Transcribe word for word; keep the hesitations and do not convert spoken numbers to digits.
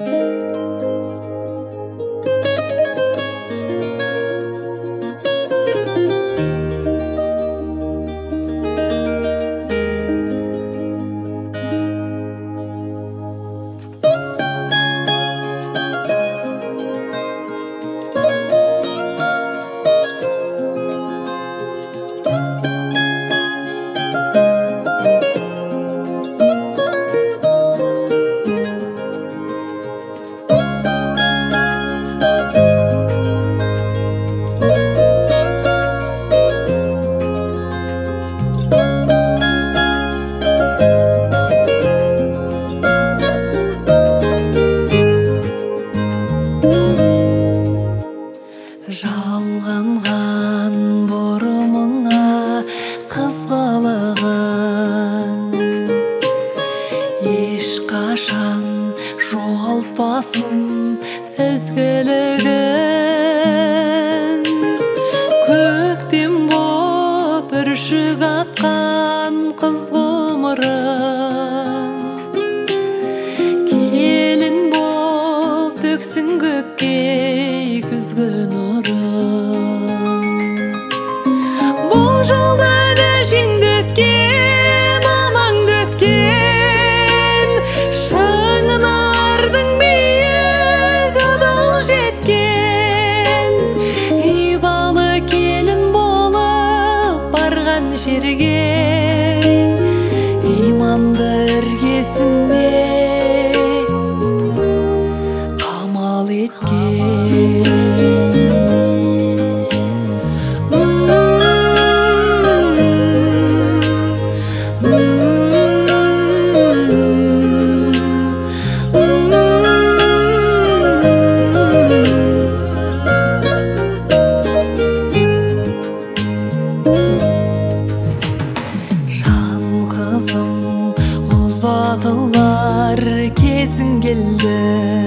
Жалғанған бұрымыңа қызғалығың ешқашан жоғалтпасын ізгілігін. Көктем боп бүршік атқан қыз ғұмырың, келін боп төксін көкке күзгі нұрын. Бұл жолда да жеңді өткен, аманды өткен, шыңынардың биік адал жеткен. Ибалы келін болып барған жерге иманды іргесінде қамал еткен. Жалғызым ұзатылар кезің келді,